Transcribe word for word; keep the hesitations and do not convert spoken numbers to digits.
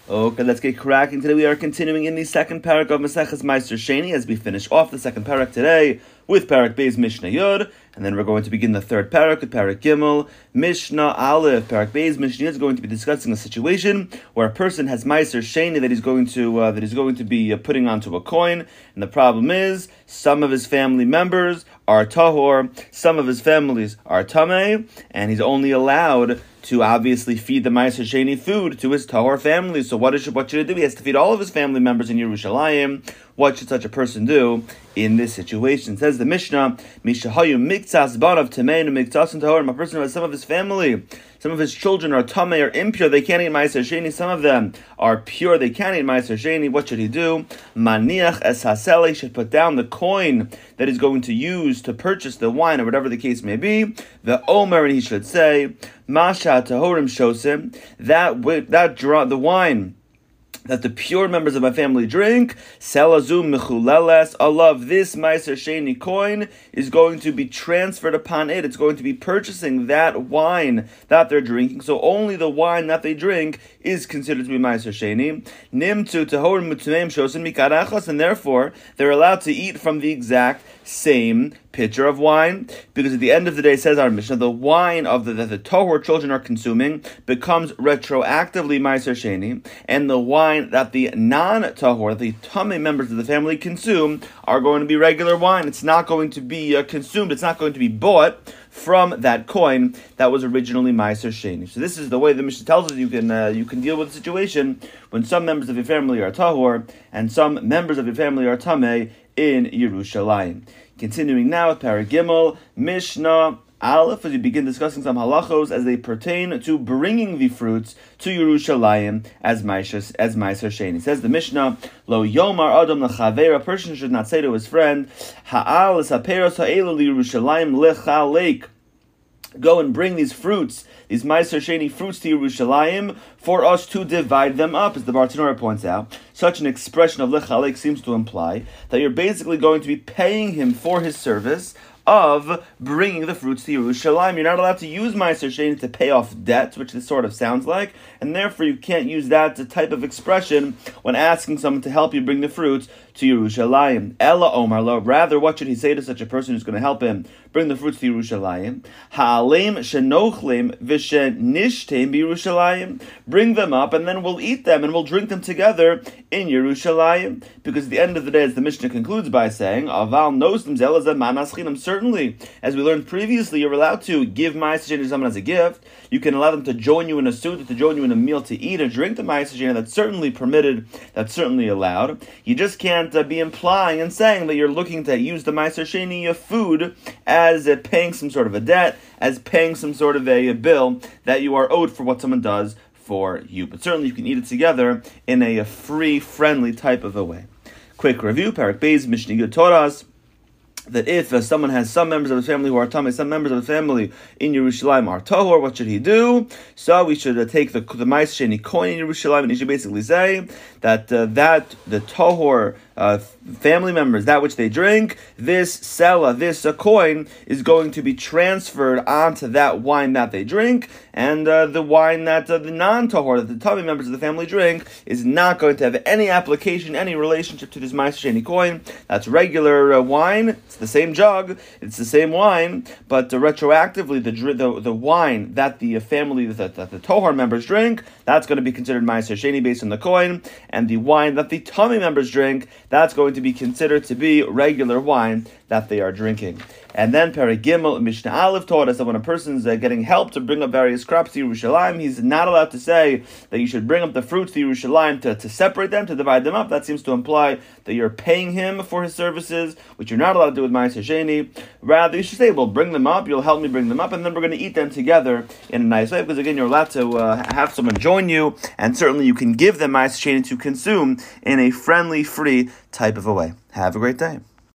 Okay, let's get cracking. Today we are continuing in the second parak of Maseches Meiser Sheni as we finish off the second parak today with parak Beis Mishnah Yud, and then we're going to begin the third parak with parak Gimel Mishnah Aleph. Parak Beis Mishnah Yud is going to be discussing a situation where a person has Meiser Sheni that he's going to uh, that he's going to be uh, putting onto a coin, and the problem is some of his family members are tahor, some of his families are tamei, and he's only allowed to obviously feed the Meiser Sheni food to his tahor family. So what, is, what should he do? He has to feed all of his family members in Yerushalayim. What should such a person do in this situation? It says the Mishnah, Mishahayu miktsas banav tameinu miktsasin tahorim. A person who has some of his family, some of his children are tamei or impure, they can't eat Meiser Sheni. Some of them are pure, they can't eat Meiser Sheni. What should he do? Maniach es haseli, should put down the coin that he's going to use to purchase the wine or whatever the case may be. The Omer, and he should say, Masha tahorim shosim, that that draw the wine that the pure members of my family drink, selazum mechuleles, Allah, this Meiser Sheni coin is going to be transferred upon it. It's going to be purchasing that wine that they're drinking. So only the wine that they drink is considered to be Meiser Sheni. Nimtu tahorim mutumeim shosim mikarachas, and therefore they're allowed to eat from the exact same pitcher of wine, because at the end of the day, says our Mishnah, the wine of the that the Tohor children are consuming becomes retroactively Meiser Sheni, and the wine that the non-Tohor, the Tamei members of the family consume, are going to be regular wine. It's not going to be uh, consumed, it's not going to be bought from that coin that was originally Meiser Sheni. So this is the way the Mishnah tells us you can uh, you can deal with a situation when some members of your family are Tahor and some members of your family are Tamei in Yerushalayim. Continuing now with Parag Gimel Mishnah Aleph, as we begin discussing some halachos as they pertain to bringing the fruits to Yerushalayim as Meiser as Meiser Sheni. Says the Mishnah, Lo Yomar Adam Lechaver, a person should not say to his friend, Ha'al es haperos ha'elu Yerushalayim lechalek. Go and bring these fruits, these Meiser Sheni fruits to Yerushalayim for us to divide them up, as the Bartanura points out. Such an expression of lechalek seems to imply that you're basically going to be paying him for his service of bringing the fruits to Yerushalayim. You're not allowed to use Meiser Sheni to pay off debt, which this sort of sounds like, and therefore you can't use that type of expression when asking someone to help you bring the fruits to Yerushalayim. Ella Omar Lo, rather, what should he say to such a person who's going to help him bring the fruits to Yerushalayim? Ha'aleim shenochlim v'shenishtem b'Yerushalayim. Bring them up, and then we'll eat them, and we'll drink them together in Yerushalayim. Because at the end of the day, as the Mishnah concludes by saying, Aval nosdim zelazeh manaschinam. Certainly, as we learned previously, you're allowed to give Meiser Sheni to someone as a gift. You can allow them to join you in a suit, to join you in a meal, to eat or drink the Meiser Sheni. That's certainly permitted, that's certainly allowed. You just can't uh, be implying and saying that you're looking to use the Meiser Sheni food as uh, paying some sort of a debt, as paying some sort of a, a bill that you are owed for what someone does for you. But certainly you can eat it together in a, a free, friendly type of a way. Quick review, Parak Beis Mishnah Yud taught us that if uh, someone has some members of his family who are tamei, some members of the family in Yerushalayim are tahor, what should he do? So we should uh, take the the Meiser Sheni coin in Yerushalayim, and he should basically say that uh, that the tahor uh, family members, that which they drink, this sela, this uh, coin is going to be transferred onto that wine that they drink, and uh, the wine that uh, the non-tahor, that the tamei members of the family drink, is not going to have any application, any relationship to this Meiser Sheni coin. That's regular uh, wine. It's the same jug, it's the same wine, but uh, retroactively, the, the the wine that the family, that, that the Tohar members drink, that's going to be considered Meiser Sheni based on the coin, and the wine that the Tamei members drink, that's going to be considered to be regular wine that they are drinking. And then Parag Gimel Mishnah Aleph taught us that when a person's uh, getting help to bring up various crops to Yerushalayim, he's not allowed to say that you should bring up the fruits to Yerushalayim to, to separate them, to divide them up. That seems to imply that you're paying him for his services, which you're not allowed to do with Meiser Sheni. Rather, you should say, well, bring them up, you'll help me bring them up, and then we're going to eat them together in a nice way, because again, you're allowed to uh, have someone join you, and certainly you can give them Meiser Sheni to consume in a friendly, free type of a way. Have a great day.